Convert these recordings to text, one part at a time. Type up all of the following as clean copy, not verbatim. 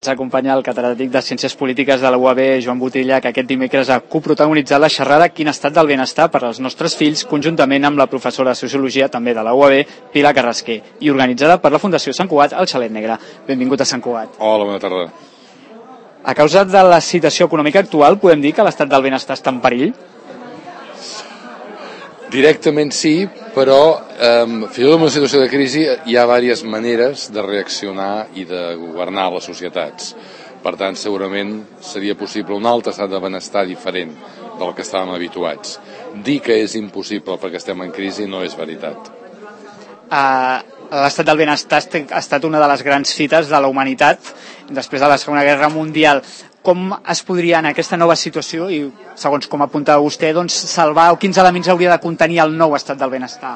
Ens acompanya el catedràtic de Ciències Polítiques de la UAB, Joan Botilla, que aquest dimecres ha coprotagonitzat la xerrada Quin estat del benestar per als nostres fills, conjuntament amb la professora de Sociologia, també de la UAB, Pilar Carrasquer, i organitzada per la Fundació Sant Cugat al Xalet Negre. Benvingut a Sant Cugat. Hola, bona tarda. A causa de la situació econòmica actual, podem dir que l'estat del benestar està en perill? Directament sí, però fins i tot en una situació de crisi hi ha diverses maneres de reaccionar i de governar les societats. Per tant, segurament seria possible un altre estat de benestar diferent del que estàvem habituats. Dir que és impossible perquè estem en crisi no és veritat. L'estat del benestar ha estat una de les grans fites de la humanitat després de la Segona Guerra Mundial. Com es podria en aquesta nova situació, i segons com apuntava vostè, doncs, salvar, o quins elements hauria de contenir el nou estat del benestar?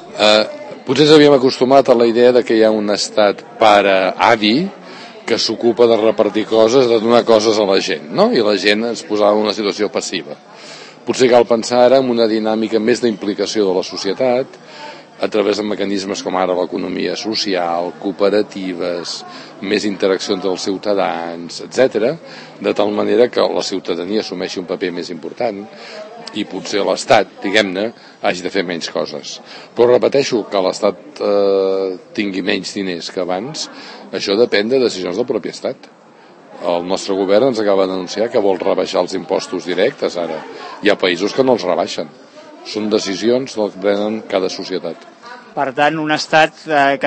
Potser ens havíem acostumat a la idea de que hi ha un estat pare-avi que s'ocupa de repartir coses, de donar coses a la gent, no? I la gent es posava en una situació passiva. Potser cal pensar ara en una dinàmica més d'implicació de la societat, a través de mecanismes com ara l'economia social, cooperatives, més interacció entre els ciutadans, etc., de tal manera que la ciutadania assumeixi un paper més important i potser l'Estat, diguem-ne, hagi de fer menys coses. Però repeteixo, que l'Estat tingui menys diners que abans, això depèn de decisions del propi Estat. El nostre govern ens acaba d'anunciar que vol rebaixar els impostos directes ara. Hi ha països que no els rebaixen. Són decisions que prenen cada societat. Per tant, un estat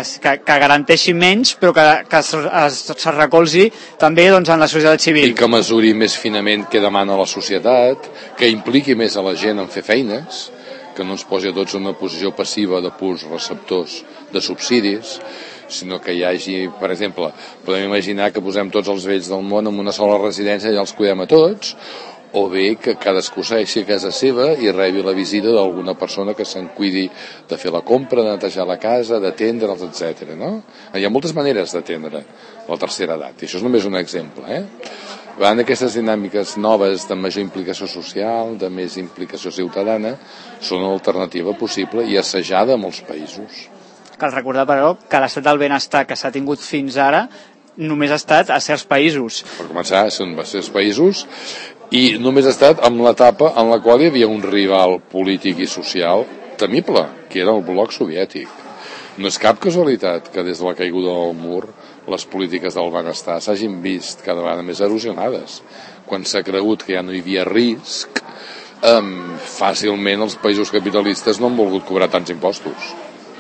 que garanteixi menys, però que es recolzi també doncs, en la societat civil. I que mesuri més finament què demana la societat, que impliqui més a la gent en fer feines, que no ens posi a tots en una posició passiva de purs receptors de subsidis, sinó que hi hagi, per exemple, podem imaginar que posem tots els vells del món en una sola residència i els cuidem a tots, o bé que cadascú segueixi a casa seva i rebi la visita d'alguna persona que se'n cuidi de fer la compra, de netejar la casa, d'atendre'ls, etc. No? Hi ha moltes maneres d'atendre la tercera edat, i això és només un exemple. Van aquestes dinàmiques noves de major implicació social, de més implicació ciutadana, són una alternativa possible i assajada a molts països. Cal recordar, però, que l'estat del benestar que s'ha tingut fins ara només ha estat a certs països. Per començar, són certs països, i només ha estat en l'etapa en la qual hi havia un rival polític i social temible, que era el bloc soviètic. No és cap casualitat que des de la caiguda del mur les polítiques del benestar s'hagin vist cada vegada més erosionades. Quan s'ha cregut que ja no hi havia risc, fàcilment els països capitalistes no han volgut cobrar tants impostos.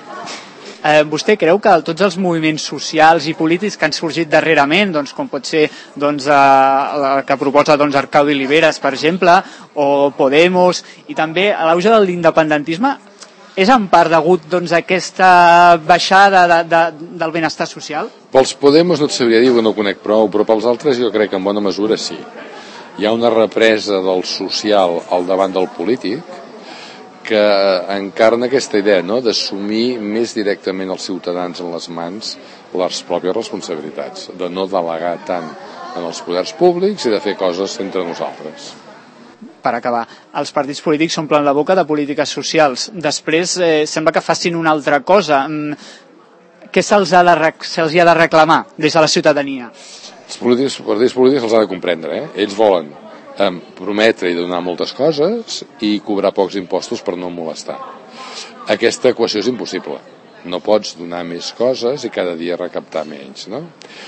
Vostè creu que tots els moviments socials i polítics que han sorgit darrerament, doncs, com pot ser doncs, que proposa doncs, Arcadi Oliveres, per exemple, o Podemos, i també l'auge de l'independentisme, és en part degut doncs, a aquesta baixada del benestar social? Pels Podemos no et sabria dir que no conec prou, però pels altres jo crec que en bona mesura sí. Hi ha una represa del social al davant del polític, que encarna aquesta idea, no?, d'assumir més directament els ciutadans en les mans les pròpies responsabilitats, de no delegar tant en els poders públics i de fer coses entre nosaltres. Per acabar, els partits polítics s'omplen la boca de polítiques socials. Després sembla que facin una altra cosa. Què se'ls ha de reclamar des de la ciutadania? Els partits polítics els ha de comprendre, Ells volen prometre i donar moltes coses i cobrar pocs impostos per no molestar. Aquesta equació és impossible. No pots donar més coses i cada dia recaptar menys, no?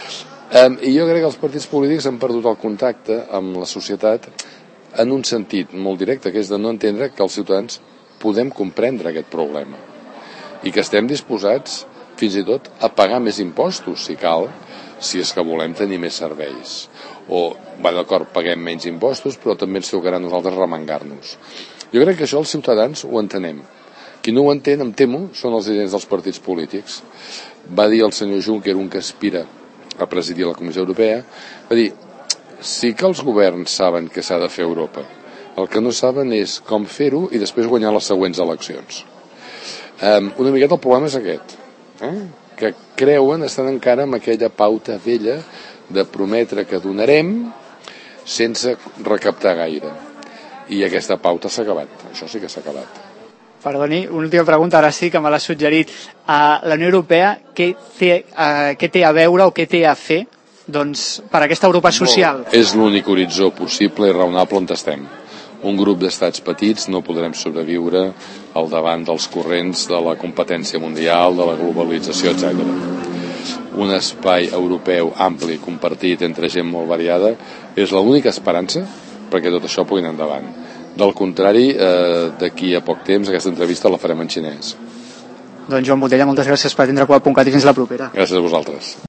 I jo crec que els partits polítics han perdut el contacte amb la societat en un sentit molt directe, que és de no entendre que els ciutadans podem comprendre aquest problema i que estem disposats fins i tot a pagar més impostos, si cal, si és que volem tenir més serveis. O, va d'acord, paguem menys impostos, però també ens tocarà a nosaltres remengar-nos. Jo crec que això els ciutadans ho entenem. Qui no ho entén, em temo, són els dirigents dels partits polítics. Va dir el senyor Juncker, un que aspira a presidir la Comissió Europea, va dir, sí que els governs saben què s'ha de fer a Europa. El que no saben és com fer-ho i després guanyar les següents eleccions. Una miqueta el problema és aquest, que creuen, estan encara amb aquella pauta vella de prometre que donarem sense recaptar gaire. I aquesta pauta s'ha acabat. Això sí que s'ha acabat. Perdoni, una última pregunta, ara sí que me l'ha suggerit. La Unió Europea, què té a veure o què té a fer doncs, per aquesta Europa social? És l'únic horitzó possible i raonable on estem. Un grup d'estats petits no podrem sobreviure al davant dels corrents de la competència mundial, de la globalització, etc. Un espai europeu ampli, compartit entre gent molt variada, és l'única esperança perquè tot això pugui anar endavant. Del contrari, d'aquí a poc temps aquesta entrevista la farem en xinès. Doncs Joan Botella, moltes gràcies per atendre Qual.cat i fins la propera. Gràcies a vosaltres.